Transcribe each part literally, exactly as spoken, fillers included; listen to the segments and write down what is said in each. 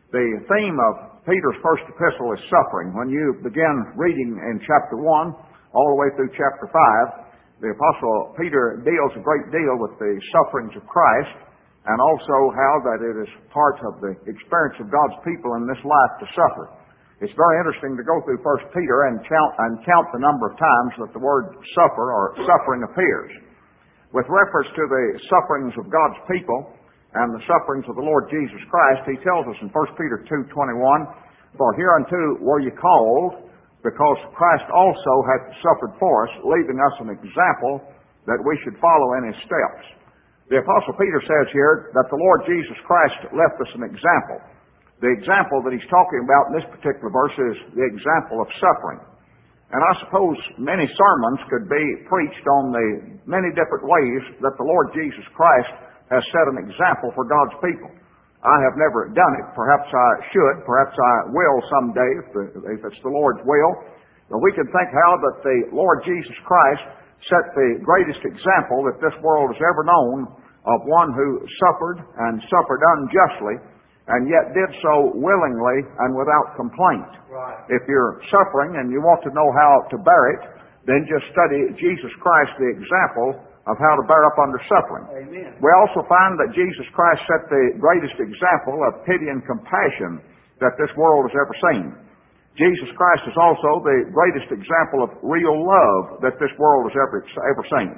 The theme of Peter's first epistle is suffering. When you begin reading in chapter one, all the way through chapter five, the Apostle Peter deals a great deal with the sufferings of Christ, and also how that it is part of the experience of God's people in this life to suffer. It's very interesting to go through First Peter and count, and count the number of times that the word suffer or suffering appears. With reference to the sufferings of God's people and the sufferings of the Lord Jesus Christ, he tells us in First Peter two twenty-one, "For hereunto were ye called, because Christ also hath suffered for us, leaving us an example that we should follow in his steps." The Apostle Peter says here that the Lord Jesus Christ left us an example. The example that he's talking about in this particular verse is the example of suffering. And I suppose many sermons could be preached on the many different ways that the Lord Jesus Christ has set an example for God's people. I have never done it. Perhaps I should. Perhaps I will someday, if, the, if it's the Lord's will. But we can think how that the Lord Jesus Christ set the greatest example that this world has ever known of one who suffered and suffered unjustly, and yet did so willingly and without complaint. Right. If you're suffering and you want to know how to bear it, then just study Jesus Christ, the example of how to bear up under suffering. Amen. We also find that Jesus Christ set the greatest example of pity and compassion that this world has ever seen. Jesus Christ is also the greatest example of real love that this world has ever, ever seen.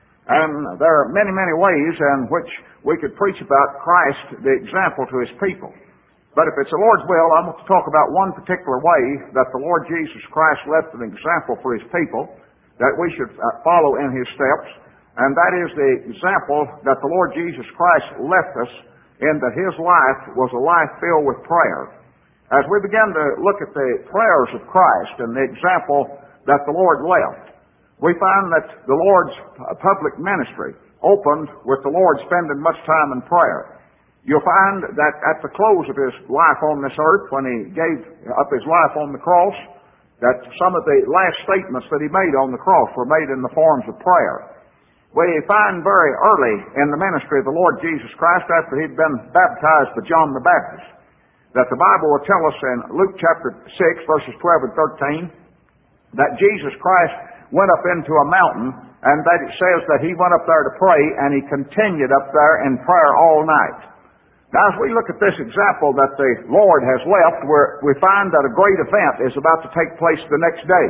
And there are many, many ways in which we could preach about Christ, the example to his people. But if it's the Lord's will, I want to talk about one particular way that the Lord Jesus Christ left an example for his people that we should follow in his steps. And that is the example that the Lord Jesus Christ left us in that his life was a life filled with prayer. As we begin to look at the prayers of Christ and the example that the Lord left, we find that the Lord's public ministry opened with the Lord spending much time in prayer. You'll find that at the close of his life on this earth, when he gave up his life on the cross, that some of the last statements that he made on the cross were made in the forms of prayer. We find very early in the ministry of the Lord Jesus Christ, after he'd been baptized by John the Baptist, that the Bible will tell us in Luke chapter six, verses twelve and thirteen, that Jesus Christ went up into a mountain, and that it says that he went up there to pray, and he continued up there in prayer all night. Now, as we look at this example that the Lord has left, where we find that a great event is about to take place the next day.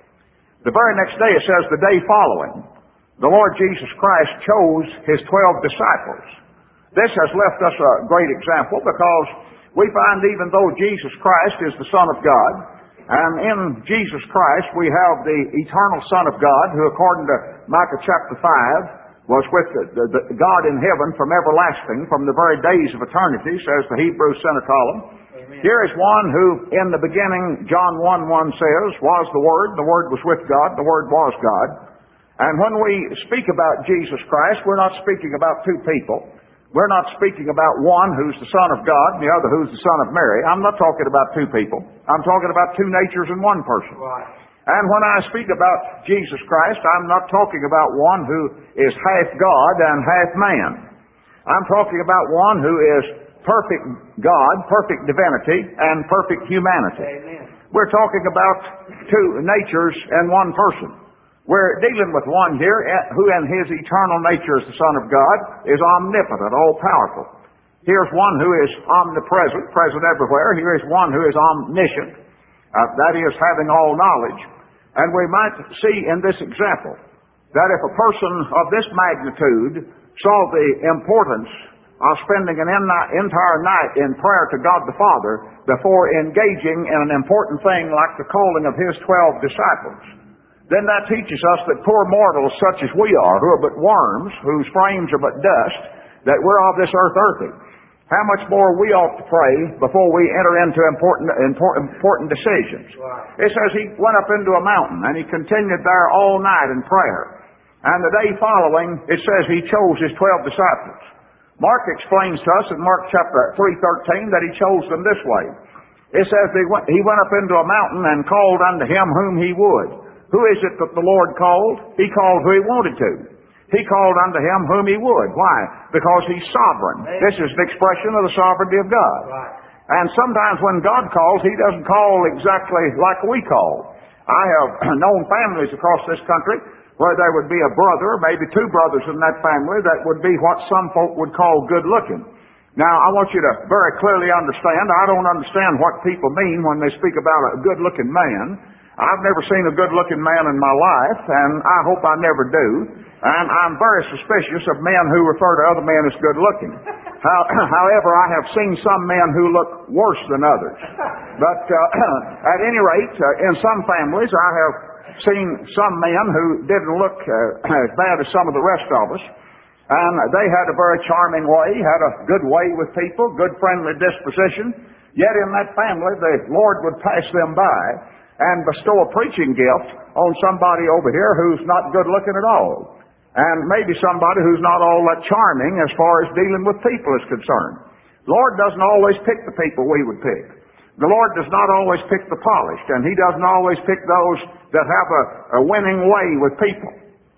The very next day, it says the day following, the Lord Jesus Christ chose his twelve disciples. This has left us a great example because we find even though Jesus Christ is the Son of God, and in Jesus Christ we have the eternal Son of God, who according to Micah chapter five, was with the, the, the God in heaven from everlasting, from the very days of eternity, says the Hebrew Semicolon. Here is one who in the beginning, John one one says, was the Word, the Word was with God, the Word was God. And when we speak about Jesus Christ, we're not speaking about two people. We're not speaking about one who's the Son of God and the other who's the Son of Mary. I'm not talking about two people. I'm talking about two natures in one person. Right. And when I speak about Jesus Christ, I'm not talking about one who is half God and half man. I'm talking about one who is perfect God, perfect divinity, and perfect humanity. Amen. We're talking about two natures in one person. We're dealing with one here who in his eternal nature as the Son of God is omnipotent, all-powerful. Here's one who is omnipresent, present everywhere. Here is one who is omniscient, uh, that is, having all knowledge. And we might see in this example that if a person of this magnitude saw the importance of spending an entire night in prayer to God the Father before engaging in an important thing like the calling of his twelve disciples, then that teaches us that poor mortals such as we are, who are but worms, whose frames are but dust, that we're of this earth earthy. How much more we ought to pray before we enter into important, important, important decisions. Right. It says he went up into a mountain, and he continued there all night in prayer. And the day following, it says he chose his twelve disciples. Mark explains to us in Mark chapter three thirteen that he chose them this way. It says he went, he went up into a mountain and called unto him whom he would. Who is it that the Lord called? He called who he wanted to. He called unto him whom he would. Why? Because he's sovereign. This is an expression of the sovereignty of God. Right. And sometimes when God calls, He doesn't call exactly like we call. I have known families across this country where there would be a brother, maybe two brothers in that family, that would be what some folk would call good looking. Now, I want you to very clearly understand, I don't understand what people mean when they speak about a good looking man. I've never seen a good looking man in my life, and I hope I never do. And I'm very suspicious of men who refer to other men as good looking. However, I have seen some men who look worse than others. But uh, at any rate, uh, in some families, I have seen some men who didn't look uh, as bad as some of the rest of us. And they had a very charming way, had a good way with people, good friendly disposition. Yet in that family, the Lord would pass them by and bestow a preaching gift on somebody over here who's not good looking at all. And maybe somebody who's not all that charming as far as dealing with people is concerned. The Lord doesn't always pick the people we would pick. The Lord does not always pick the polished, and He doesn't always pick those that have a, a winning way with people.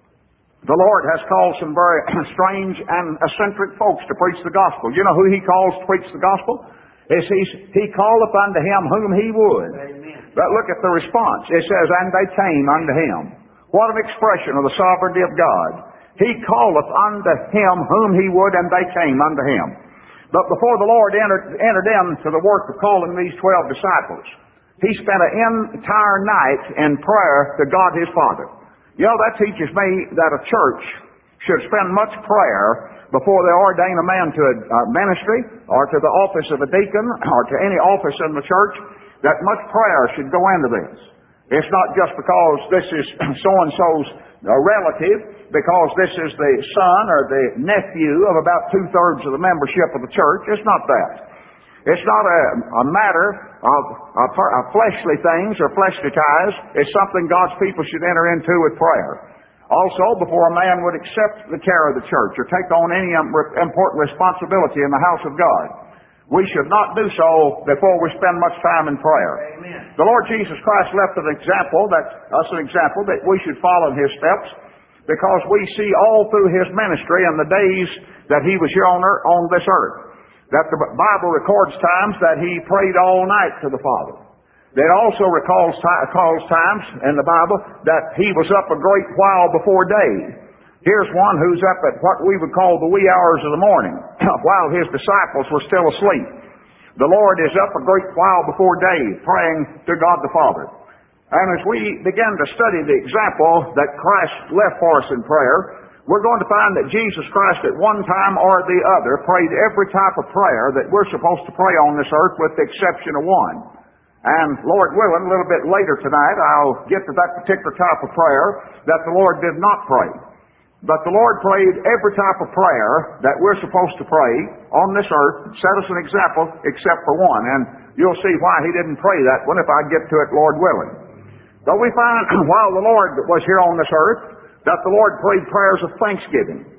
The Lord has called some very strange and eccentric folks to preach the gospel. You know who He calls to preach the gospel? It's he's, he calleth unto him whom He would. Amen. But look at the response. It says, and they came unto Him. What an expression of the sovereignty of God. He calleth unto him whom He would, and they came unto Him. But before the Lord entered, entered into the work of calling these twelve disciples, He spent an entire night in prayer to God His Father. You know, that teaches me that a church should spend much prayer before they ordain a man to a ministry or to the office of a deacon or to any office in the church, that much prayer should go into this. It's not just because this is so-and-so's relative, because this is the son or the nephew of about two-thirds of the membership of the church. It's not that. It's not a, a matter of, of, of fleshly things or fleshly ties. It's something God's people should enter into with prayer. Also, before a man would accept the care of the church or take on any important responsibility in the house of God, we should not do so before we spend much time in prayer. Amen. The Lord Jesus Christ left an example, that, us an example that we should follow in His steps, because we see all through His ministry and the days that He was here on, earth, on this earth, that the Bible records times that He prayed all night to the Father. It also recalls calls times in the Bible that He was up a great while before day. Here's one who's up at what we would call the wee hours of the morning, while His disciples were still asleep. The Lord is up a great while before day, praying to God the Father. And as we begin to study the example that Christ left for us in prayer, we're going to find that Jesus Christ at one time or the other prayed every type of prayer that we're supposed to pray on this earth, with the exception of one. And Lord willing, a little bit later tonight, I'll get to that particular type of prayer that the Lord did not pray. But the Lord prayed every type of prayer that we're supposed to pray on this earth, set us an example, except for one. And you'll see why He didn't pray that one if I get to it, Lord willing. But we find while the Lord was here on this earth, that the Lord prayed prayers of thanksgiving.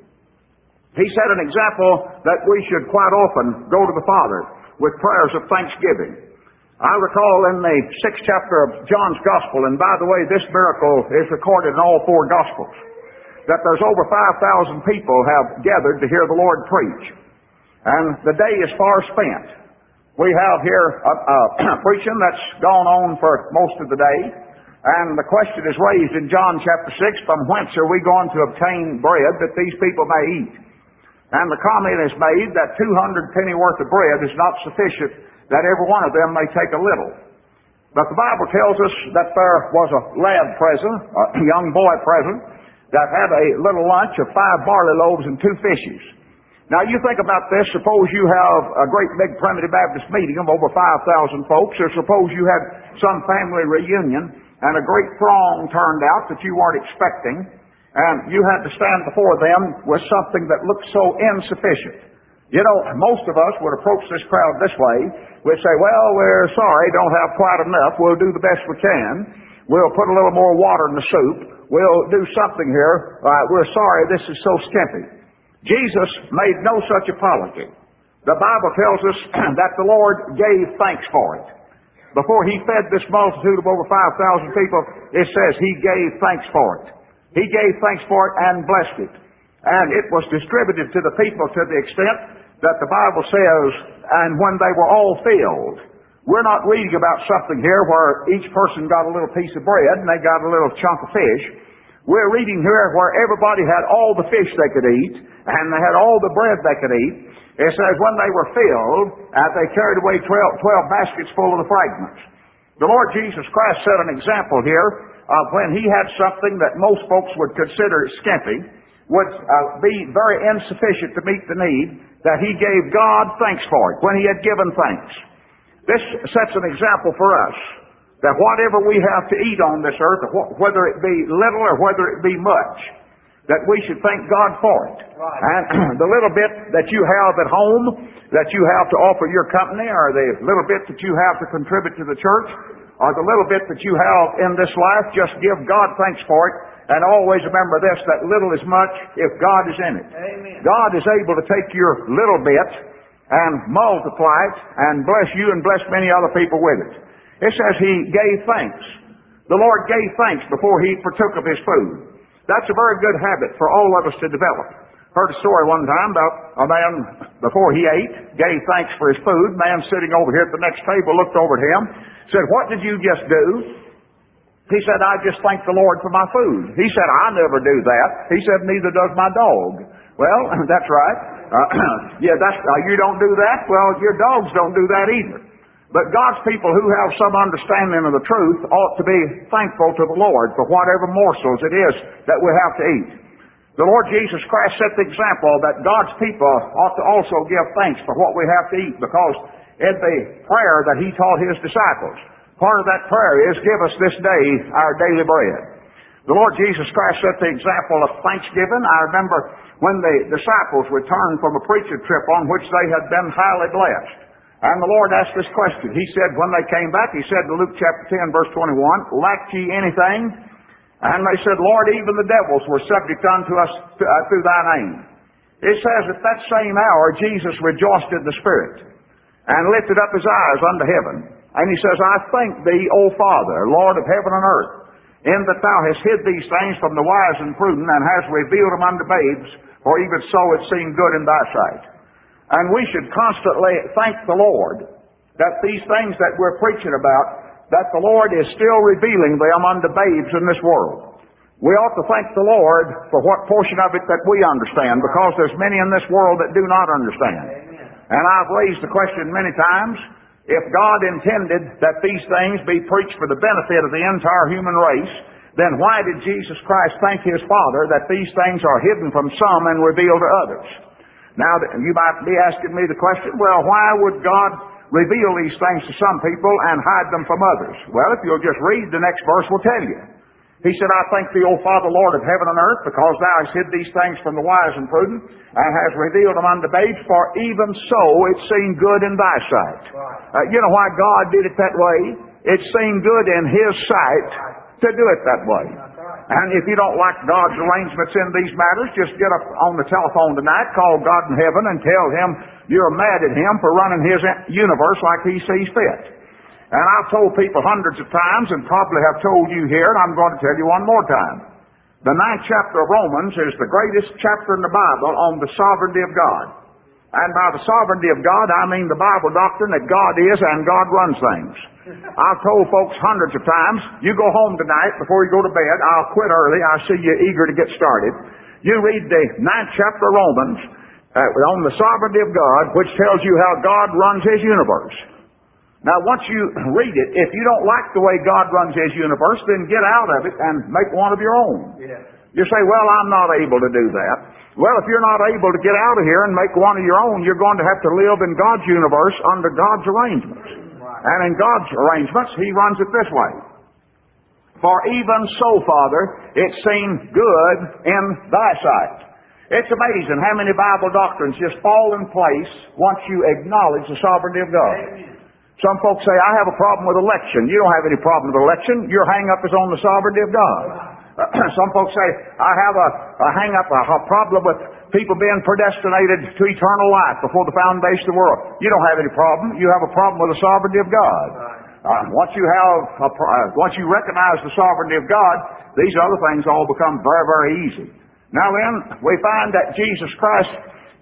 He set an example that we should quite often go to the Father with prayers of thanksgiving. I recall in the sixth chapter of John's Gospel, and by the way, this miracle is recorded in all four Gospels, that there's over five thousand people have gathered to hear the Lord preach. And the day is far spent. We have here a, a preaching that's gone on for most of the day. And the question is raised in John chapter six, from whence are we going to obtain bread that these people may eat? And the comment is made that two hundred penny worth of bread is not sufficient, that every one of them may take a little. But the Bible tells us that there was a lad present, a young boy present, that had a little lunch of five barley loaves and two fishes. Now you think about this, suppose you have a great big Primitive Baptist meeting of over five thousand folks, or suppose you had some family reunion and a great throng turned out that you weren't expecting, and you had to stand before them with something that looked so insufficient. You know, most of us would approach this crowd this way. We'd say, well, we're sorry, don't have quite enough. We'll do the best we can. We'll put a little more water in the soup. We'll do something here. Uh, we're sorry, this is so skimpy. Jesus made no such apology. The Bible tells us that the Lord gave thanks for it. Before He fed this multitude of over five thousand people, it says He gave thanks for it. He gave thanks for it and blessed it. And it was distributed to the people to the extent that the Bible says and when they were all filled. We're not reading about something here where each person got a little piece of bread and they got a little chunk of fish. We're reading here where everybody had all the fish they could eat and they had all the bread they could eat. It says when they were filled, uh, they carried away twelve, twelve baskets full of the fragments. The Lord Jesus Christ set an example here of when He had something that most folks would consider skimpy, would uh, be very insufficient to meet the need, that He gave God thanks for it when He had given thanks. This sets an example for us, that whatever we have to eat on this earth, whether it be little or whether it be much, that we should thank God for it. Right. And the little bit that you have at home, that you have to offer your company, or the little bit that you have to contribute to the church, or the little bit that you have in this life, just give God thanks for it. And always remember this, that little is much if God is in it. Amen. God is able to take your little bit and multiply it and bless you and bless many other people with it. It says He gave thanks. The Lord gave thanks before He partook of His food. That's a very good habit for all of us to develop. Heard a story one time about a man, before he ate, gave thanks for his food. Man sitting over here at the next table looked over at him, said, "What did you just do?" He said, "I just thanked the Lord for my food." He said, "I never do that." He said, "Neither does my dog." Well, that's right. Uh, yeah, that's, uh, you don't do that? Well, your dogs don't do that either. But God's people who have some understanding of the truth ought to be thankful to the Lord for whatever morsels it is that we have to eat. The Lord Jesus Christ set the example that God's people ought to also give thanks for what we have to eat, because in the prayer that He taught His disciples, part of that prayer is, "Give us this day our daily bread." The Lord Jesus Christ set the example of thanksgiving. I remember when the disciples returned from a preaching trip on which they had been highly blessed. And the Lord asked this question. He said, when they came back, He said in Luke chapter ten, verse twenty-one, "Lack ye anything?" And they said, "Lord, even the devils were subject unto us uh, through Thy name." It says at that same hour, Jesus rejoiced in the Spirit and lifted up His eyes unto heaven. And He says, "I thank Thee, O Father, Lord of heaven and earth, in that Thou hast hid these things from the wise and prudent, and hast revealed them unto babes, for even so it seemed good in Thy sight." And we should constantly thank the Lord that these things that we're preaching about, that the Lord is still revealing them unto babes in this world. We ought to thank the Lord for what portion of it that we understand, because there's many in this world that do not understand. Amen. And I've raised the question many times, if God intended that these things be preached for the benefit of the entire human race, then why did Jesus Christ thank His Father that these things are hidden from some and revealed to others? Now, you might be asking me the question, well, why would God reveal these things to some people and hide them from others? Well, if you'll just read, the next verse will tell you. He said, "I thank Thee, O Father, Lord of heaven and earth, because Thou hast hid these things from the wise and prudent, and hast revealed them unto babes, for even so it seemed good in Thy sight." Uh, you know why God did it that way? It seemed good in His sight to do it that way. And if you don't like God's arrangements in these matters, just get up on the telephone tonight, call God in heaven, and tell Him you're mad at Him for running His universe like He sees fit. And I've told people hundreds of times, and probably have told you here, and I'm going to tell you one more time. The ninth chapter of Romans is the greatest chapter in the Bible on the sovereignty of God. And by the sovereignty of God, I mean the Bible doctrine that God is and God runs things. I've told folks hundreds of times, you go home tonight before you go to bed, I'll quit early, I see you eager to get started. You read the ninth chapter of Romans uh, on the sovereignty of God, which tells you how God runs His universe. Now, once you read it, if you don't like the way God runs His universe, then get out of it and make one of your own. Yeah. You say, "Well, I'm not able to do that." Well, if you're not able to get out of here and make one of your own, you're going to have to live in God's universe under God's arrangements. Right. And in God's arrangements, He runs it this way. "For even so, Father, it seemed good in Thy sight." It's amazing how many Bible doctrines just fall in place once you acknowledge the sovereignty of God. Amen. Some folks say, "I have a problem with election." You don't have any problem with election. Your hang-up is on the sovereignty of God. Some folks say, "I have a, a hang-up, a, a problem with people being predestinated to eternal life before the foundation of the world." You don't have any problem. You have a problem with the sovereignty of God. Uh, once you have, a, uh, once you recognize the sovereignty of God, these other things all become very, very easy. Now then, we find that Jesus Christ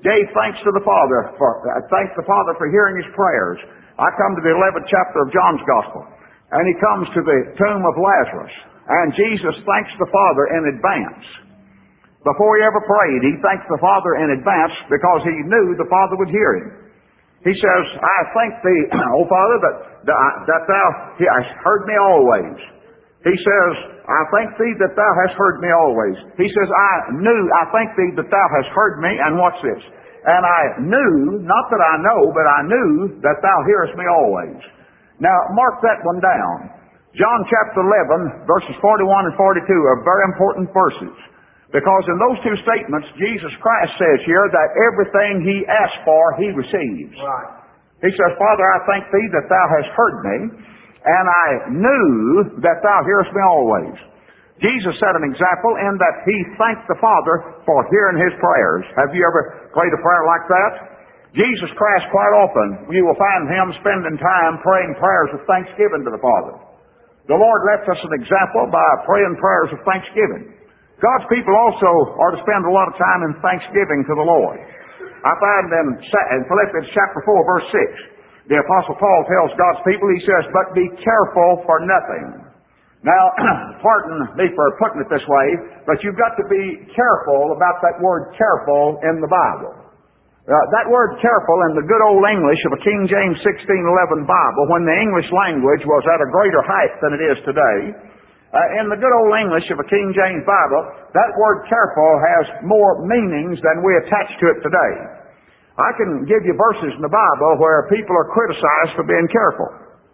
gave thanks to the Father, for, uh, thanked the Father for hearing his prayers. I come to the eleventh chapter of John's Gospel, and he comes to the tomb of Lazarus, and Jesus thanks the Father in advance. Before he ever prayed, he thanked the Father in advance because he knew the Father would hear him. He says, I thank thee, O Father, that, that thou hast heard me always. He says, I thank thee that thou hast heard me always. He says, I knew, I thank thee that thou hast heard me, and watch this. And I knew, not that I know, but I knew that thou hearest me always. Now, mark that one down. John chapter eleven, verses forty-one and forty-two are very important verses. Because in those two statements, Jesus Christ says here that everything he asked for, he receives. Right. He says, Father, I thank thee that thou hast heard me, and I knew that thou hearest me always. Jesus set an example in that he thanked the Father for hearing his prayers. Have you ever prayed a prayer like that? Jesus Christ, quite often, you will find him spending time praying prayers of thanksgiving to the Father. The Lord left us an example by praying prayers of thanksgiving. God's people also are to spend a lot of time in thanksgiving to the Lord. I find in Philippians chapter four, verse six, the Apostle Paul tells God's people, he says, but be careful for nothing. Now, pardon me for putting it this way, but you've got to be careful about that word careful in the Bible. Uh, that word careful in the good old English of a King James sixteen eleven Bible, when the English language was at a greater height than it is today, Uh, in the good old English of a King James Bible, that word careful has more meanings than we attach to it today. I can give you verses in the Bible where people are criticized for being careful.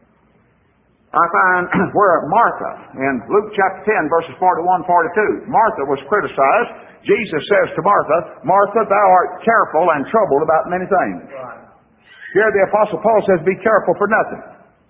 I find where Martha, in Luke chapter ten, verses forty-one, forty-two, Martha was criticized. Jesus says to Martha, Martha, thou art careful and troubled about many things. Here the Apostle Paul says, be careful for nothing.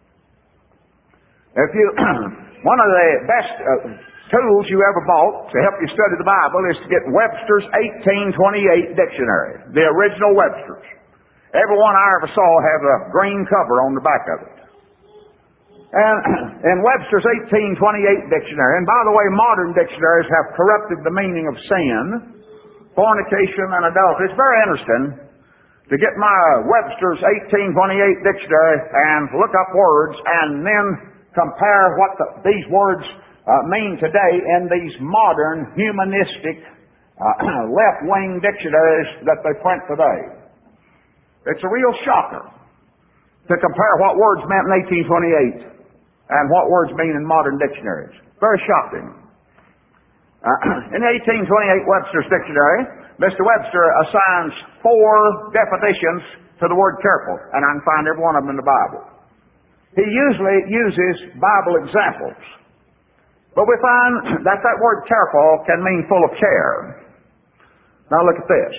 If you... One of the best uh, tools you ever bought to help you study the Bible is to get Webster's eighteen twenty-eight dictionary, the original Webster's. Every one I ever saw had a green cover on the back of it. And in Webster's eighteen twenty-eight dictionary, and by the way, modern dictionaries have corrupted the meaning of sin, fornication, and adultery. It's very interesting to get my Webster's eighteen twenty-eight dictionary and look up words and then compare what the, these words uh, mean today in these modern, humanistic, uh, left-wing dictionaries that they print today. It's a real shocker to compare what words meant in eighteen twenty-eight and what words mean in modern dictionaries. Very shocking. Uh, in the eighteen twenty-eight Webster's Dictionary, Mister Webster assigns four definitions to the word careful, and I can find every one of them in the Bible. He usually uses Bible examples. But we find that that word careful can mean full of care. Now look at this.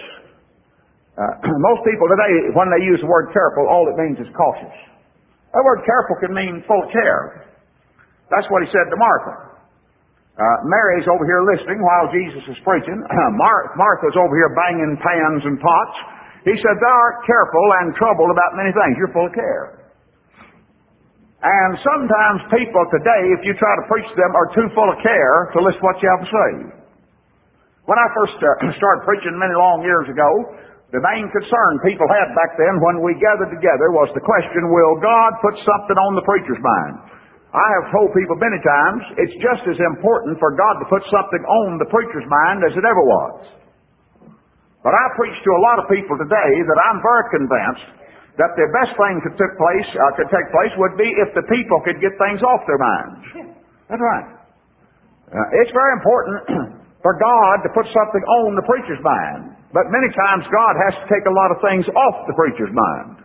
Uh, most people today, when they use the word careful, all it means is cautious. That word careful can mean full of care. That's what he said to Martha. Uh, Mary's over here listening while Jesus is preaching. Mar- Martha's over here banging pans and pots. He said, thou art careful and troubled about many things. You're full of care. And sometimes people today, if you try to preach to them, are too full of care to listen to what you have to say. When I first uh, started preaching many long years ago, the main concern people had back then when we gathered together was the question, will God put something on the preacher's mind? I have told people many times, it's just as important for God to put something on the preacher's mind as it ever was. But I preach to a lot of people today that I'm very convinced that the best thing could take place, uh, could take place would be if the people could get things off their minds. That's right. Uh, it's very important for God to put something on the preacher's mind, but many times God has to take a lot of things off the preacher's mind.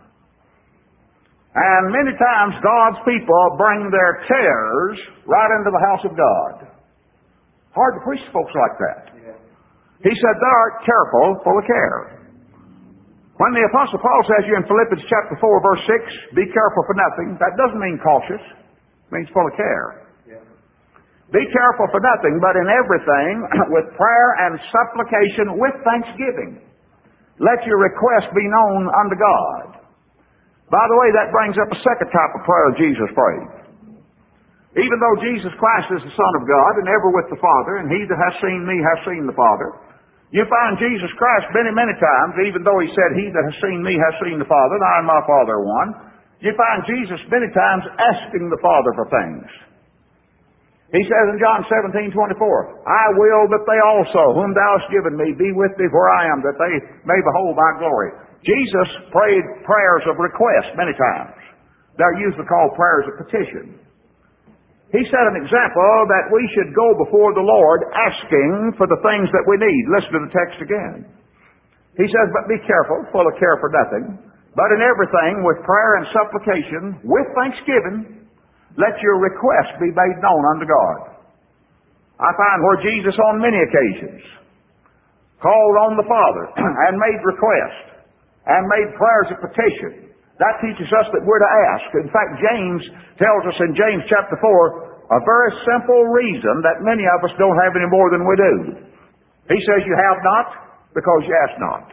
And many times God's people bring their cares right into the house of God. Hard to preach to folks like that. He said, thou art careful, full of care. When the Apostle Paul says you in Philippians chapter four, verse six, be careful for nothing, that doesn't mean cautious. It means full of care. Yeah. Be careful for nothing, but in everything, with prayer and supplication, with thanksgiving, let your request be known unto God. By the way, that brings up a second type of prayer Jesus prayed. Even though Jesus Christ is the Son of God and ever with the Father, and he that has seen me has seen the Father, You find Jesus Christ many, many times, even though he said, "He that has seen me has seen the Father, and I and my Father are one." You find Jesus many times asking the Father for things. He says in John seventeen twenty-four, "I will that they also, whom thou hast given me, be with me where I am, that they may behold my glory." Jesus prayed prayers of request many times. They're usually called prayers of petition. He set an example that we should go before the Lord asking for the things that we need. Listen to the text again. He says, "But be careful, full of care for nothing, but in everything with prayer and supplication, with thanksgiving, let your requests be made known unto God." I find where Jesus on many occasions called on the Father and made requests and made prayers of petition. That teaches us that we're to ask. In fact, James tells us in James chapter four a very simple reason that many of us don't have any more than we do. He says, "You have not because you ask not."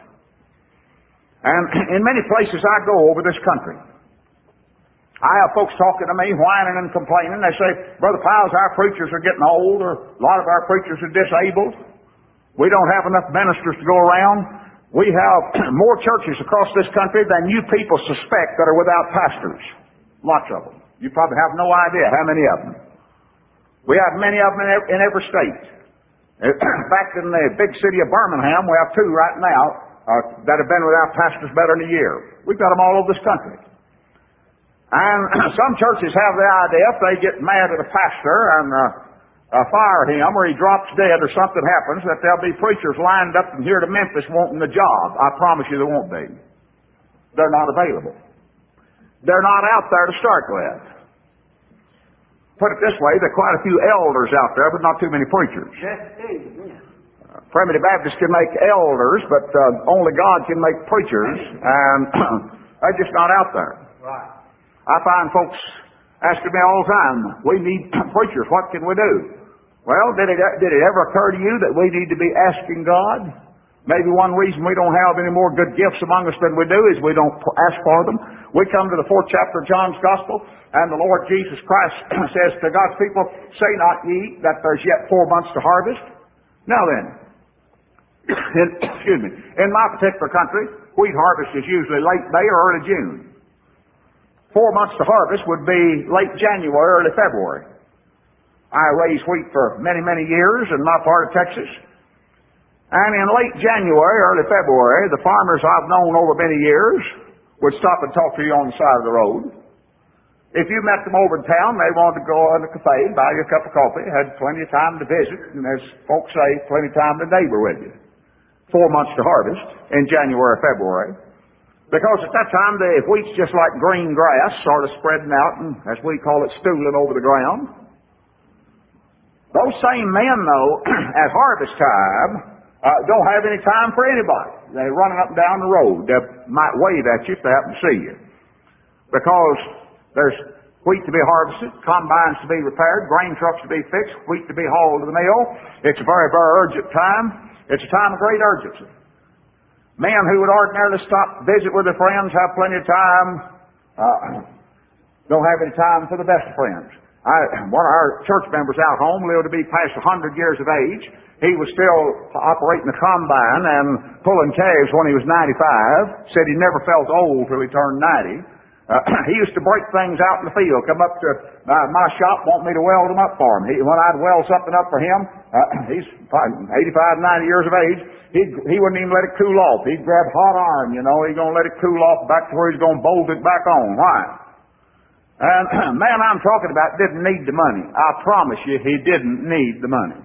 And in many places I go over this country, I have folks talking to me, whining and complaining. They say, "Brother Piles, our preachers are getting old, or a lot of our preachers are disabled. We don't have enough ministers to go around. We have more churches across this country than you people suspect that are without pastors." Lots of them. You probably have no idea how many of them. We have many of them in every, in every state. Back in the big city of Birmingham, we have two right now uh, that have been without pastors better than a year. We've got them all over this country. And some churches have the idea if they get mad at a pastor and uh, uh, fire him, or he drops dead, or something happens, that there'll be preachers lined up from here to Memphis wanting the job. I promise you there won't be. They're not available. They're not out there to start with. Put it this way, there are quite a few elders out there, but not too many preachers. Uh, Primitive Baptists can make elders, but uh, only God can make preachers, and they're just not out there. Right. I find folks asking me all the time, "We need preachers, what can we do?" Well, did it, did it ever occur to you that we need to be asking God? Maybe one reason we don't have any more good gifts among us than we do is we don't ask for them. We come to the fourth chapter of John's Gospel, and the Lord Jesus Christ says to God's people, "Say not ye that there's yet four months to harvest." Now then, in, excuse me, in my particular country, wheat harvest is usually late May or early June. Four months to harvest would be late January, early February. I raised wheat for many, many years in my part of Texas. And in late January, early February, the farmers I've known over many years would stop and talk to you on the side of the road. If you met them over in town, they wanted to go in a cafe and buy you a cup of coffee, had plenty of time to visit, and as folks say, plenty of time to neighbor with you. Four months to harvest in January, February. Because at that time, the wheat's just like green grass, sort of spreading out and, as we call it, stooling over the ground. Those same men, though, at harvest time, uh, don't have any time for anybody. They're running up and down the road. They might wave at you if they happen to see you. Because there's wheat to be harvested, combines to be repaired, grain trucks to be fixed, wheat to be hauled to the mill. It's a very, very urgent time. It's a time of great urgency. Men who would ordinarily stop, visit with their friends, have plenty of time, uh, don't have any time for the best of friends. I, one of our church members out home lived to be past one hundred years of age. He was still operating the combine and pulling calves when he was ninety-five. Said he never felt old till he turned ninety. Uh, he used to break things out in the field, come up to uh, my shop, want me to weld them up for him. He, when I'd weld something up for him, uh, he's probably eighty-five, ninety years of age, he'd, he wouldn't even let it cool off. He'd grab hot iron, you know, he's going to let it cool off back to where he's going to bolt it back on. Why? And man I'm talking about didn't need the money. I promise you, he didn't need the money.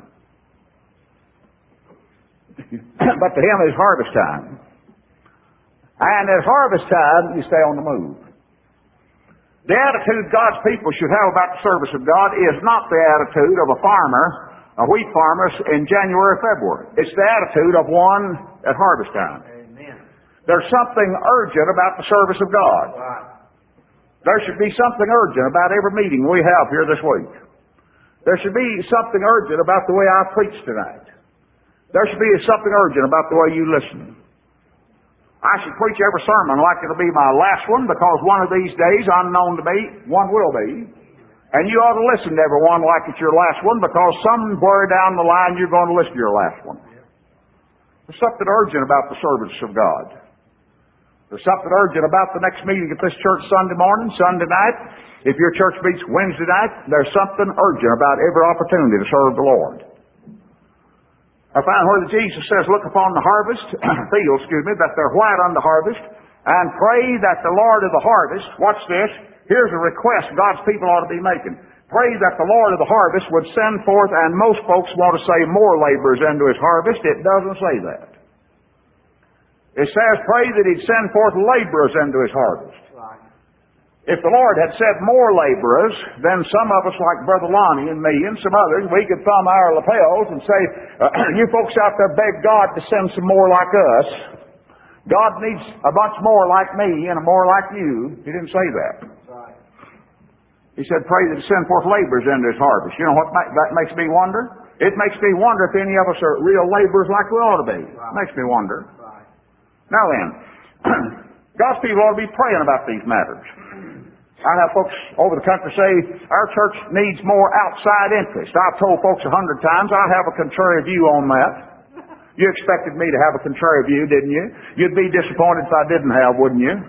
But to him, it's harvest time. And at harvest time, you stay on the move. The attitude God's people should have about the service of God is not the attitude of a farmer, a wheat farmer in January, February. It's the attitude of one at harvest time. Amen. There's something urgent about the service of God. Right. There should be something urgent about every meeting we have here this week. There should be something urgent about the way I preach tonight. There should be something urgent about the way you listen. I should preach every sermon like it'll be my last one, because one of these days, unknown to me, one will be. And you ought to listen to every one like it's your last one, because somewhere down the line you're going to listen to your last one. There's something urgent about the service of God. There's something urgent about the next meeting at this church Sunday morning, Sunday night. If your church meets Wednesday night, there's something urgent about every opportunity to serve the Lord. I find where Jesus says, look upon the harvest, field, excuse me, that they're white on the harvest, and pray that the Lord of the harvest, watch this, here's a request God's people ought to be making. Pray that the Lord of the harvest would send forth, and most folks want to say more laborers into his harvest. It doesn't say that. It says, pray that he'd send forth laborers into his harvest. Right. If the Lord had said more laborers, then some of us, like Brother Lonnie and me and some others, we could thumb our lapels and say, uh, you folks out there beg God to send some more like us. God needs a bunch more like me and a more like you. He didn't say that. Right. He said, pray that he send forth laborers into his harvest. You know what that makes me wonder? It makes me wonder if any of us are real laborers like we ought to be. Right. It makes me wonder. Right. Now then, God's people ought to be praying about these matters. I have folks over the country say, our church needs more outside interest. I've told folks a hundred times, I have a contrary view on that. You expected me to have a contrary view, didn't you? You'd be disappointed if I didn't have, wouldn't you?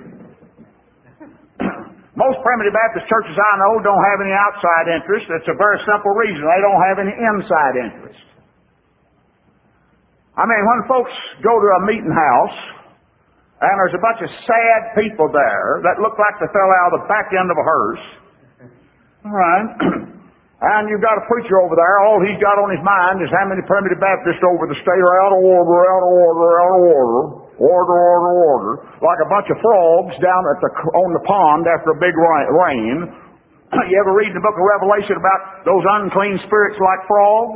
Most Primitive Baptist churches I know don't have any outside interest. It's a very simple reason. They don't have any inside interest. I mean, when folks go to a meeting house, and there's a bunch of sad people there that look like they fell out of the back end of a hearse. All right. And you've got a preacher over there, all he's got on his mind is how many Primitive Baptists over the state are out of order, out of order, out of order. Order, order, order. Like a bunch of frogs down at the, on the pond after a big rain. You ever read in the book of Revelation about those unclean spirits like frogs?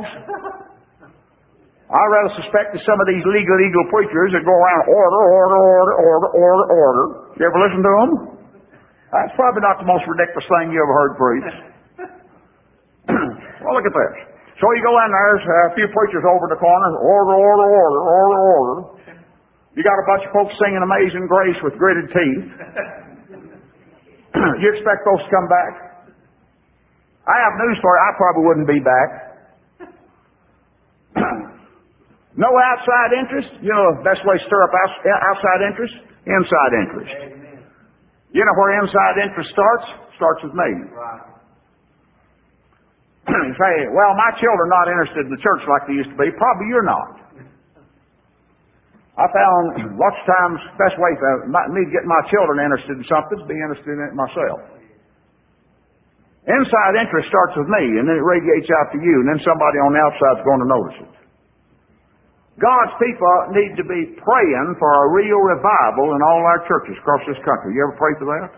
I rather suspect that some of these legal, legal preachers that go around order, order, order, order, order, order. You ever listen to them? That's probably not the most ridiculous thing you ever heard preached. Well, look at this. So you go in there, there's a few preachers over in the corner, order, order, order, order, order. You got a bunch of folks singing Amazing Grace with gritted teeth. You expect folks to come back? I have news for you. I probably wouldn't be back. No outside interest. You know the best way to stir up outside interest? Inside interest. Amen. You know where inside interest starts? Starts with me. Right. You say, well, my children are not interested in the church like they used to be. Probably you're not. I found lots of times the best way for me to get my children interested in something is to be interested in it myself. Inside interest starts with me, and then it radiates out to you, and then somebody on the outside is going to notice it. God's people need to be praying for a real revival in all our churches across this country. You ever pray for that?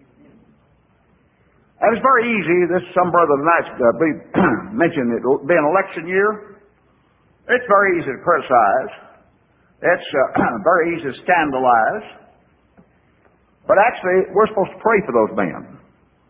And it's very easy. This some brother tonight uh, mentioned it being election year. It's very easy to criticize. It's uh, very easy to scandalize. But actually, we're supposed to pray for those men.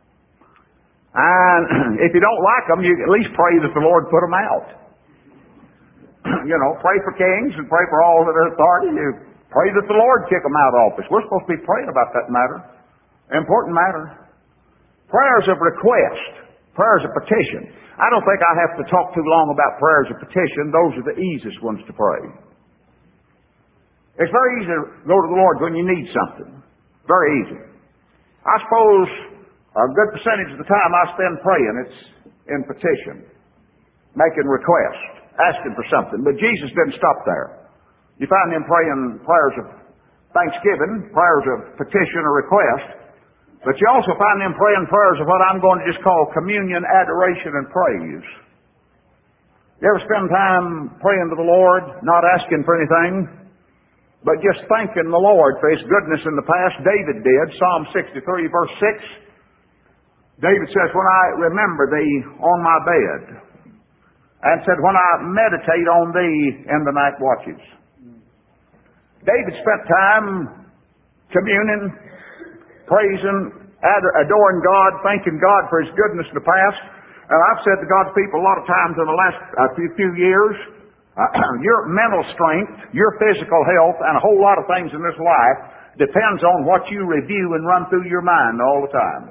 And if you don't like them, you at least pray that the Lord put them out. You know, pray for kings and pray for all that are authority. You pray that the Lord kick them out of office. We're supposed to be praying about that matter. Important matter. Prayers of request. Prayers of petition. I don't think I have to talk too long about prayers of petition. Those are the easiest ones to pray. It's very easy to go to the Lord when you need something. Very easy. I suppose a good percentage of the time I spend praying, it's in petition, making requests, asking for something. But Jesus didn't stop there. You find him praying prayers of thanksgiving, prayers of petition or request. But you also find him praying prayers of what I'm going to just call communion, adoration, and praise. You ever spend time praying to the Lord, not asking for anything, but just thanking the Lord for his goodness in the past? David did. Psalm sixty-three, verse six. David says, when I remember thee on my bed, and said, when I meditate on thee in the night watches. David spent time communing, praising, adoring God, thanking God for his goodness in the past. And I've said to God's people a lot of times in the last uh, few, few years, uh, your mental strength, your physical health, and a whole lot of things in this life depends on what you review and run through your mind all the time.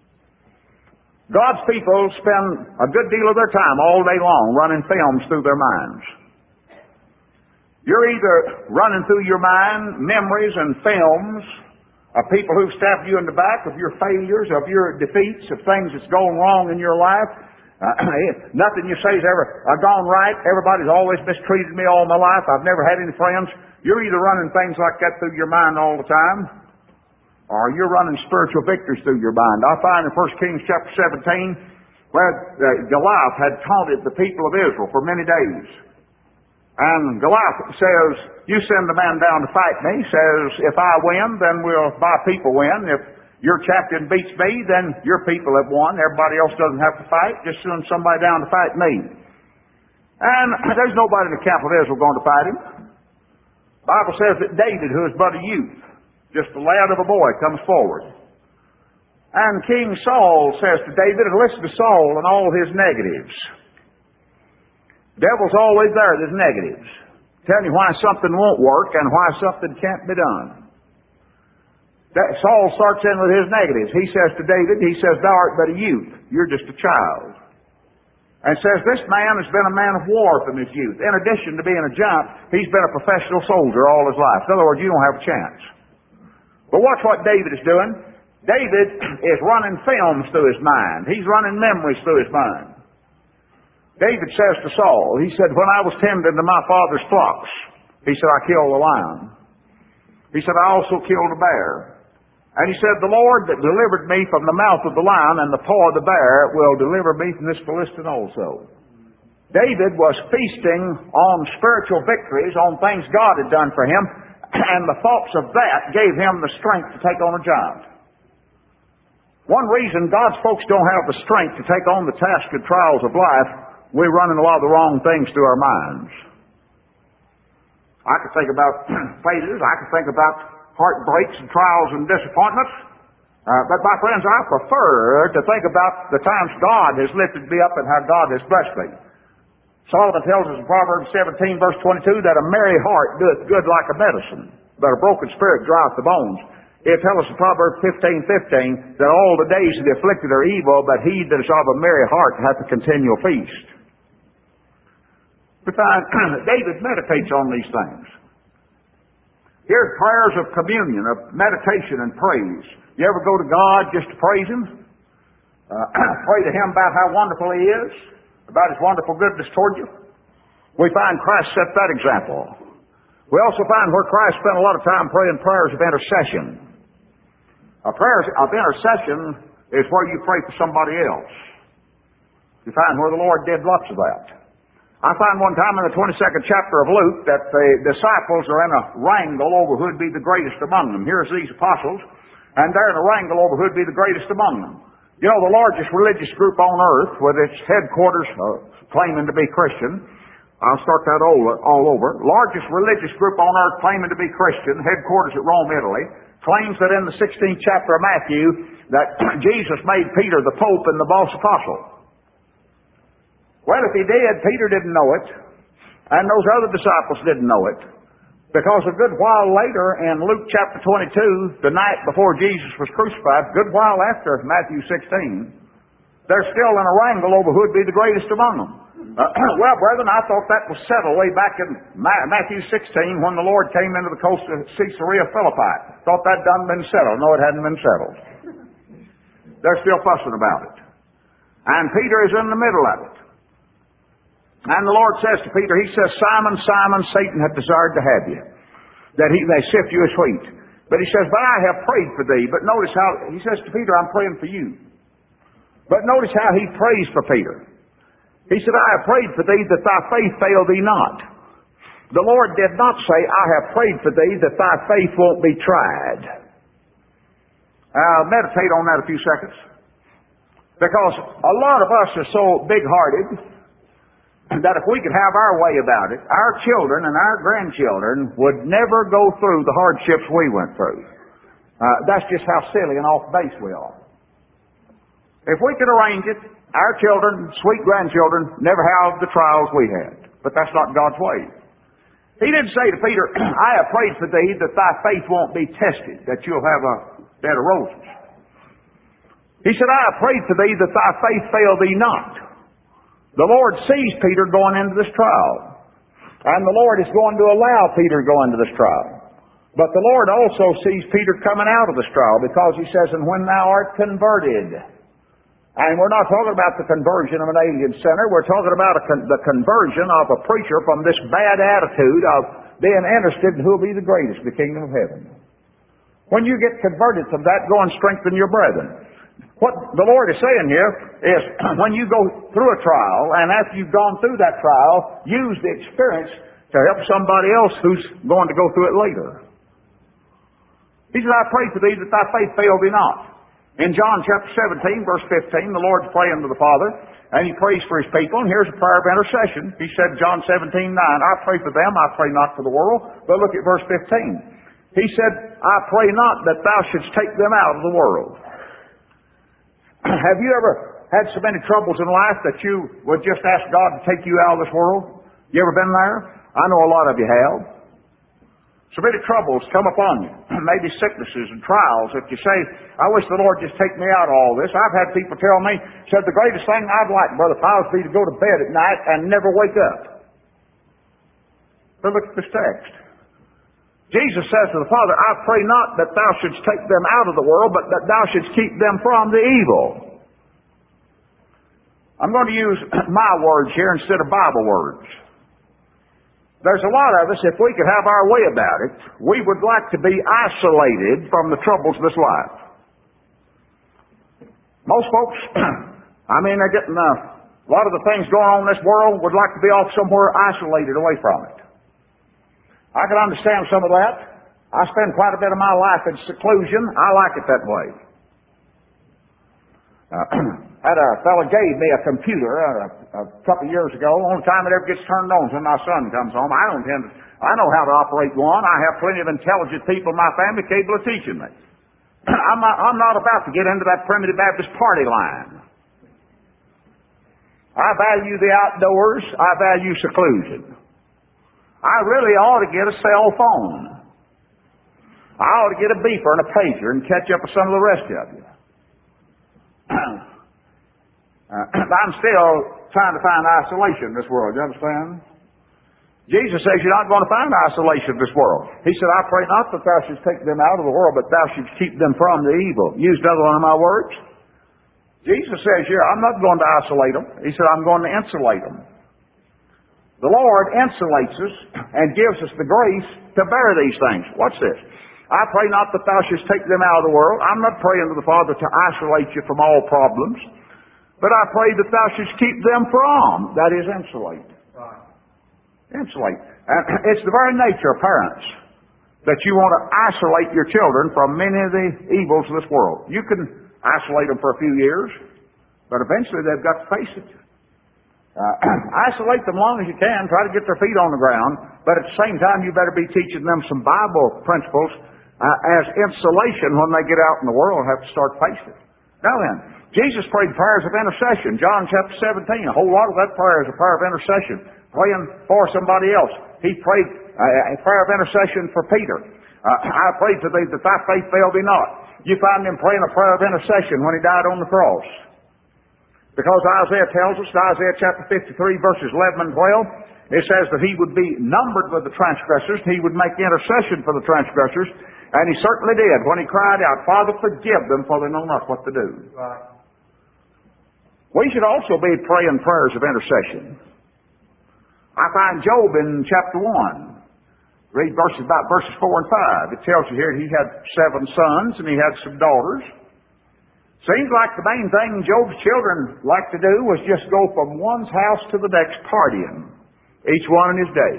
God's people spend a good deal of their time all day long running films through their minds. You're either running through your mind memories and films of people who've stabbed you in the back, of your failures, of your defeats, of things that's going wrong in your life. Uh, nothing you say has ever uh, gone right. Everybody's always mistreated me all my life. I've never had any friends. You're either running things like that through your mind all the time, or you're running spiritual victories through your mind. I find in First Kings chapter seventeen, where uh, Goliath had taunted the people of Israel for many days. And Goliath says, you send the man down to fight me. He says, if I win, then will my people win. If your champion beats me, then your people have won. Everybody else doesn't have to fight. Just send somebody down to fight me. And there's nobody in the camp of Israel going to fight him. The Bible says that David, who is but a youth, just a lad of a boy, comes forward. And King Saul says to David, and listen to Saul and all his negatives. Devil's always there, there's negatives. Tell you why something won't work and why something can't be done. That, Saul starts in with his negatives. He says to David, he says, thou art but a youth. You're just a child. And says, this man has been a man of war from his youth. In addition to being a giant, he's been a professional soldier all his life. In other words, you don't have a chance. But watch what David is doing. David is running films through his mind. He's running memories through his mind. David says to Saul, he said, when I was tending to my father's flocks, he said, I killed a lion. He said, I also killed a bear. And he said, the Lord that delivered me from the mouth of the lion and the paw of the bear will deliver me from this Philistine also. David was feasting on spiritual victories, on things God had done for him, and the thoughts of that gave him the strength to take on a giant. One reason God's folks don't have the strength to take on the task and trials of life, we're running a lot of the wrong things through our minds. I could think about failures. I could think about heartbreaks and trials and disappointments. Uh, but my friends, I prefer to think about the times God has lifted me up and how God has blessed me. Solomon tells us in Proverbs seventeen, verse twenty-two, that a merry heart doeth good like a medicine, but a broken spirit drieth the bones. It tells us in Proverbs fifteen, fifteen, that all the days of the afflicted are evil, but he that is of a merry heart hath a continual feast. We find David meditates on these things. Here's prayers of communion, of meditation and praise. You ever go to God just to praise Him? Uh, pray to Him about how wonderful He is, about His wonderful goodness toward you. We find Christ set that example. We also find where Christ spent a lot of time praying prayers of intercession. A prayer of intercession is where you pray for somebody else. You find where the Lord did lots of that. I find one time in the twenty-second chapter of Luke that the disciples are in a wrangle over who'd be the greatest among them. Here's these apostles, and they're in a wrangle over who'd be the greatest among them. You know, the largest religious group on earth, with its headquarters uh, claiming to be Christian, I'll start that all, all over. Largest religious group on earth claiming to be Christian, headquarters at Rome, Italy, claims that in the sixteenth chapter of Matthew that Jesus made Peter the Pope and the boss apostle. Well, if he did, Peter didn't know it, and those other disciples didn't know it, because a good while later in Luke chapter twenty-two, the night before Jesus was crucified, a good while after Matthew sixteen, they're still in a wrangle over who would be the greatest among them. Uh, well, brethren, I thought that was settled way back in Matthew sixteen when the Lord came into the coast of Caesarea Philippi. Thought that done been settled. No, it hadn't been settled. They're still fussing about it. And Peter is in the middle of it. And the Lord says to Peter, He says, Simon, Simon, Satan hath desired to have you, that he may sift you as wheat. But He says, but I have prayed for thee. But notice how, He says to Peter, I'm praying for you. But notice how He prays for Peter. He said, I have prayed for thee that thy faith fail thee not. The Lord did not say, I have prayed for thee that thy faith won't be tried. I'll meditate on that a few seconds. Because a lot of us are so big-hearted that if we could have our way about it, our children and our grandchildren would never go through the hardships we went through. Uh, that's just how silly and off base we are. If we could arrange it, our children, sweet grandchildren, never have the trials we had. But that's not God's way. He didn't say to Peter, I have prayed for thee that thy faith won't be tested, that you'll have a bed of roses. He said, I have prayed for thee that thy faith fail thee not. The Lord sees Peter going into this trial. And the Lord is going to allow Peter to go into this trial. But the Lord also sees Peter coming out of this trial, because He says, and when thou art converted. And we're not talking about the conversion of an alien sinner. We're talking about a con- the conversion of a preacher from this bad attitude of being interested in who will be the greatest in the kingdom of heaven. When you get converted from that, go and strengthen your brethren. What the Lord is saying here is, when you go through a trial, and after you've gone through that trial, use the experience to help somebody else who's going to go through it later. He said, I pray for thee that thy faith fail thee not. In John chapter seventeen, verse fifteen, the Lord's praying to the Father, and He prays for His people, and here's a prayer of intercession. He said, John seventeen nine, I pray for them, I pray not for the world. But look at verse fifteen. He said, I pray not that thou shouldst take them out of the world. Have you ever had so many troubles in life that you would just ask God to take you out of this world? You ever been there? I know a lot of you have. So many troubles come upon you, maybe sicknesses and trials. If you say, I wish the Lord just take me out of all this. I've had people tell me, said, the greatest thing I'd like, Brother Powell, would be to go to bed at night and never wake up. But look at this text. Jesus says to the Father, I pray not that thou shouldst take them out of the world, but that thou shouldst keep them from the evil. I'm going to use my words here instead of Bible words. There's a lot of us, if we could have our way about it, we would like to be isolated from the troubles of this life. Most folks, I mean, they're getting uh, a lot of the things going on in this world, would like to be off somewhere isolated away from it. I can understand some of that. I spend quite a bit of my life in seclusion. I like it that way. Uh, had a fellow gave me a computer a, a couple of years ago. The only time it ever gets turned on is when my son comes home. I don't intend to, I know how to operate one. I have plenty of intelligent people in my family capable of teaching me. I'm not, I'm not about to get into that primitive Baptist party line. I value the outdoors. I value seclusion. I really ought to get a cell phone. I ought to get a beeper and a pager and catch up with some of the rest of you. uh, I'm still trying to find isolation in this world. You understand? Jesus says you're not going to find isolation in this world. He said, I pray not that thou shouldst take them out of the world, but thou shouldst keep them from the evil. Use another one of my words. Jesus says here, I'm not going to isolate them. He said, I'm going to insulate them. The Lord insulates us and gives us the grace to bear these things. Watch this. I pray not that thou shouldst take them out of the world. I'm not praying to the Father to isolate you from all problems, but I pray that thou shouldst keep them from, that is, insulate. Right. Insulate. And it's the very nature of parents that you want to isolate your children from many of the evils of this world. You can isolate them for a few years, but eventually they've got to face it. Uh, isolate them as long as you can. Try to get their feet on the ground. But at the same time, you better be teaching them some Bible principles uh, as insulation when they get out in the world and have to start facing it. Now then, Jesus prayed prayers of intercession. John chapter seventeen, a whole lot of that prayer is a prayer of intercession. Praying for somebody else. He prayed uh, a prayer of intercession for Peter. Uh, I prayed for thee that thy faith fail thee not. You find him praying a prayer of intercession when he died on the cross. Because Isaiah tells us, in Isaiah chapter fifty-three, verses eleven and twelve, it says that he would be numbered with the transgressors, he would make intercession for the transgressors, and he certainly did when he cried out, Father, forgive them, for they know not what to do. Right. We should also be praying prayers of intercession. I find Job in chapter one. Read verses about verses four and five. It tells you here he had seven sons and he had some daughters. Seems like the main thing Job's children liked to do was just go from one's house to the next partying, each one in his day.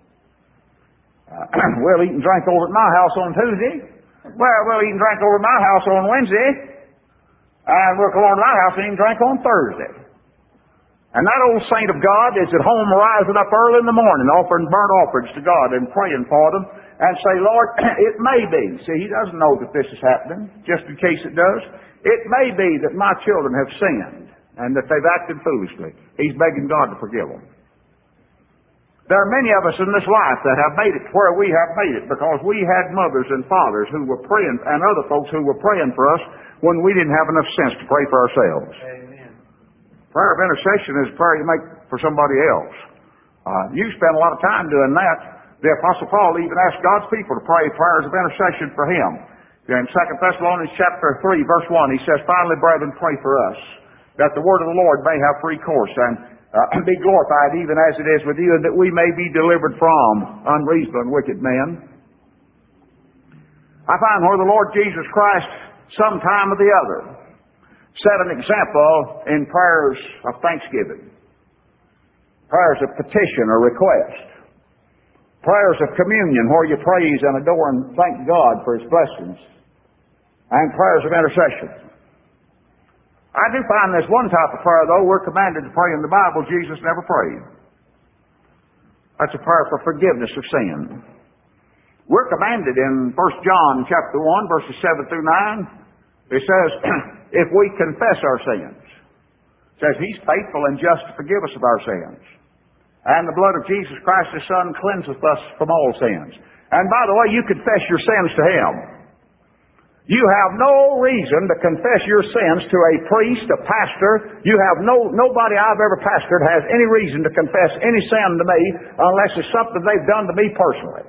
Uh, we'll eat and drink over at my house on Tuesday. Well, we'll eat and drink over at my house on Wednesday. And we'll come over to my house and eat and drink on Thursday. And that old saint of God is at home rising up early in the morning, offering burnt offerings to God and praying for them and say, Lord, it may be. See, he doesn't know that this is happening, just in case it does. It may be that my children have sinned and that they've acted foolishly. He's begging God to forgive them. There are many of us in this life that have made it where we have made it because we had mothers and fathers who were praying, and other folks who were praying for us when we didn't have enough sense to pray for ourselves. Amen. Prayer of intercession is a prayer you make for somebody else. Uh, you spend a lot of time doing that. The Apostle Paul even asked God's people to pray prayers of intercession for him. In Second Thessalonians chapter three, verse one, he says, "Finally, brethren, pray for us, that the word of the Lord may have free course, and uh, be glorified even as it is with you, and that we may be delivered from unreasonable and wicked men." I find where the Lord Jesus Christ, some time or the other, set an example in prayers of thanksgiving, prayers of petition or request, prayers of communion where you praise and adore and thank God for His blessings, and prayers of intercession. I do find there's one type of prayer, though, we're commanded to pray in the Bible Jesus never prayed. That's a prayer for forgiveness of sin. We're commanded in First John chapter one, verses seven through nine. It says, if we confess our sins, it says He's faithful and just to forgive us of our sins. And the blood of Jesus Christ, His Son, cleanseth us from all sins. And by the way, you confess your sins to Him. You have no reason to confess your sins to a priest, a pastor. You have no, nobody I've ever pastored has any reason to confess any sin to me unless it's something they've done to me personally.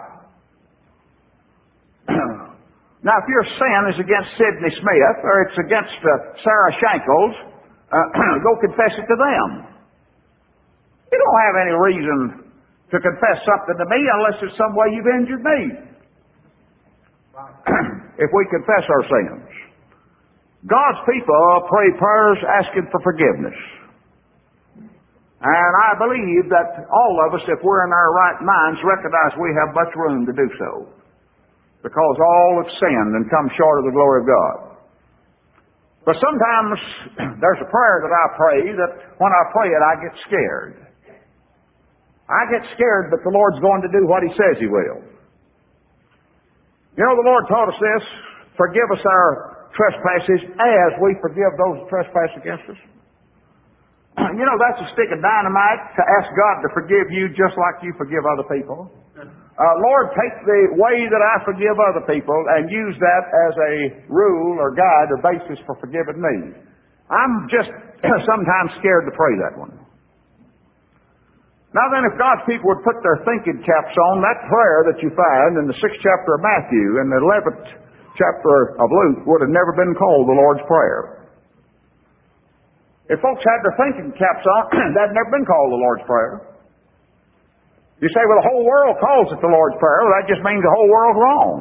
Now, if your sin is against Sidney Smith or it's against uh, Sarah Shankles, uh, go confess it to them. You don't have any reason to confess something to me unless it's some way you've injured me. If we confess our sins. God's people pray prayers asking for forgiveness. And I believe that all of us, if we're in our right minds, recognize we have much room to do so. Because all have sinned and come short of the glory of God. But sometimes there's a prayer that I pray that when I pray it, I get scared. I get scared that the Lord's going to do what He says He will. You know, the Lord taught us this, forgive us our trespasses as we forgive those who trespass against us. You know, that's a stick of dynamite to ask God to forgive you just like you forgive other people. Uh, Lord, take the way that I forgive other people and use that as a rule or guide or basis for forgiving me. I'm just sometimes scared to pray that one. Now then, if God's people would put their thinking caps on, that prayer that you find in the sixth chapter of Matthew and the eleventh chapter of Luke would have never been called the Lord's Prayer. If folks had their thinking caps on, that'd never been called the Lord's Prayer. You say, well, the whole world calls it the Lord's Prayer. Well, that just means the whole world's wrong.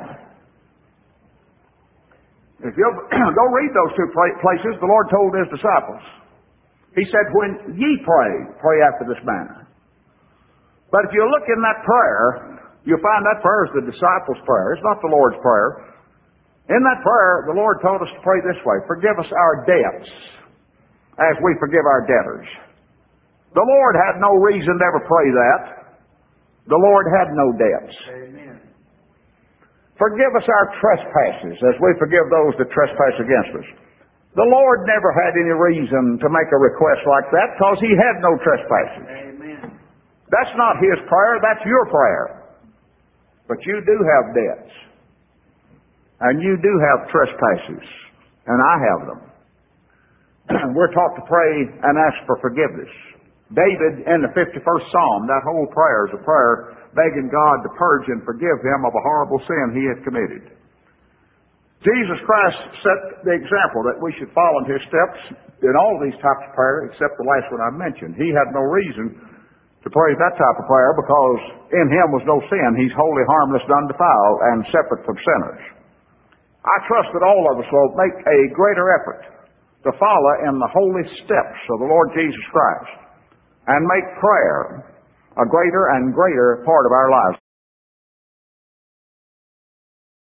If you'll go read those two places, the Lord told His disciples. He said, when ye pray, pray after this manner. But if you look in that prayer, you'll find that prayer is the disciples' prayer. It's not the Lord's Prayer. In that prayer, the Lord told us to pray this way, forgive us our debts as we forgive our debtors. The Lord had no reason to ever pray that. The Lord had no debts. Amen. Forgive us our trespasses as we forgive those that trespass against us. The Lord never had any reason to make a request like that because He had no trespasses. Amen. That's not His prayer, that's your prayer. But you do have debts. And you do have trespasses. And I have them. We're taught to pray and ask for forgiveness. David, in the fifty-first Psalm, that whole prayer is a prayer begging God to purge and forgive him of a horrible sin he had committed. Jesus Christ set the example that we should follow in His steps in all these types of prayer, except the last one I mentioned. He had no reason to pray that type of prayer because in Him was no sin. He's holy, harmless, undefiled, and separate from sinners. I trust that all of us will make a greater effort to follow in the holy steps of the Lord Jesus Christ and make prayer a greater and greater part of our lives.